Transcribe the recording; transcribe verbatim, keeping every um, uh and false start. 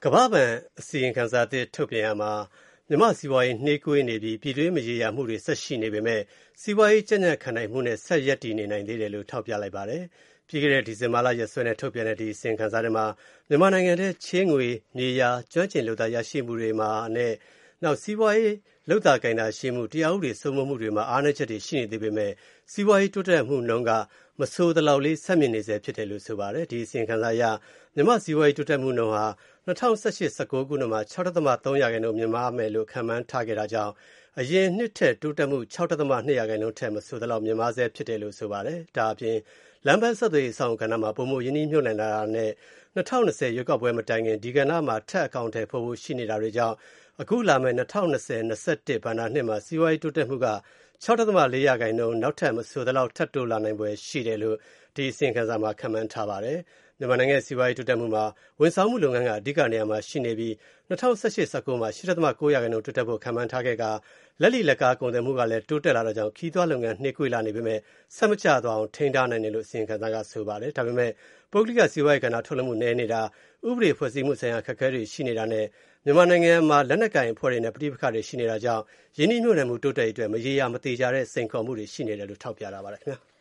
ကမ္ဘာ့ဘဏ်အစီရင်ခံစာသစ်ထုတ်ပြန်ရာမှာမြန်မာ့စီးပွားရေးနှေးကွေးနေပြီးပြည်တွင်းမရေရာမှုတွေဆက်ရှိနေပေမဲ့စီးပွားရေးကြံ့ကြံ့ခံနိုင်မှုနဲ့ဆက်ရပ်တည်နေနိုင်သေးတယ်လို့ထောက်ပြလိုက်ပါတယ်။ပြီးခဲ့တဲ့ဒီဇင်ဘာလရက်စွဲနဲ့ထုတ်ပြန်တဲ့ဒီအစီရင်ခံစာထဲမှာမြန်မာနိုင်ငံထဲချေးငွေမြေယာကျွမ်းကျင်လုပ်သားရရှိမှုတွေမှာနဲ့နောက်စီးပွားရေးလုပ်သားကိုင်တာရှိမှုတရားဥပဒေစိုးမိုးမှုတွေမှာအားနည်းချက်တွေရှိနေသေးပေမဲ့စီးပွားရေးတိုးတက်မှုနှုန်းကမဆိုးသလောက်လေးဆက်မြင့်နေစေဖြစ်တယ်လို့ဆိုပါတယ်။ဒီအစီရင်ခံစာအရမြန်မာစီးပွားရေးတိုးတက်မှုနှုန်းဟာ၂၀၁၈ ၁၉ ခုနှစ်မှာ ၆ ဒသမ ၃ ရာခိုင်နှုန်းမြင့်မားမယ်လို့ခန့်မှန်းထားခဲ့တာကြောင့်အရင်နှစ်ထက်တိုးတက်မှု ၆ ဒသမ ၂ ရာခိုင်နှုန်းထက်မဆိုးသလောက်မြင့်မားဆဲဖြစ်တယ်လို့ဆိုပါတယ်။ဒါအပြင်လမ်းပန်းဆက်သွယ်ရေးအဆောင်ကဏ္ဍမှာပုံမှန်ရင်းနှီးမြှုပ်နှံတာနဲ့၂၀၂၀ရွေးကောက်ပွဲမတိုင်ခင်ဒီကဏ္ဍမှာထပ်အကောင့်ထဲပို့ဖို့ရှိနေတာတွေကြောင့်အခုလာမယ့်၂၀၂၀ ၂၁ ဘဏ္ဍာနှစ်မှာစီးပွားရေးတိုးတက်မှုက၆ ဒသမ ၄ ရာခိုင်နှုန်းနောက်ထပ်မဆိုးသလောက်ထပ်တိုးလာနိုင်ဖွယ်ရှိတယ်လို့ဒီအစီရင်ခံစာမှာခန့်မှန်းထားပါတယ်။မြန်မာနိုင်ငံစီးပွားရေးတိုးတက်မှုမှာဝန်ဆောင်မှုလုပ်ငန်းကအဓိကနေရာမှာရှိနေပြီး၂၀၁၈ ၁၉ မှာ ၈ ဒသမ ၉ ရာခိုင်နှုန်းတိုးတက်ဖို့ခန့်မှန်းထားခဲ့ကလက်လီလက်ကားကုန်သွယ်မှုကလည်းတိုးတက်လာတာကြောင့်ခီးသွွားလုပ်ငန်းနှေးကွေးလာနေပေမဲ့ဆက်မကျသွားအောင်ထိန်းထားနိုင်တယ်လို့အစီရင်ခံစာကဆိုပါတယ်။ဒါပေမဲ့ပုဂ္ဂလိကစီးပွားရေးကဏ္ဍထုတ်လုပ်မှုနည်းနေတာဥပဒေဖွဲ့စည်းမှုဆိုင်ရာအခက်အခဲတွေရှိနေတာနဲ့မြန်မာနိုင်ငံမှာလက်နက်ကိုင်အဖွဲ့တွေနဲ့ပဋိပက္ခတွေရှိနေတာကြောင့်ယင်းနှိမ့်ညွှန်မှုတိုးတက်ရေးအတွက်မရေရာမသေချာတဲ့စိန်ခေါ်မှုတွေရှိနေတယ်လို့ထောက်ပြထားပါတယ်ခင်ဗျာ။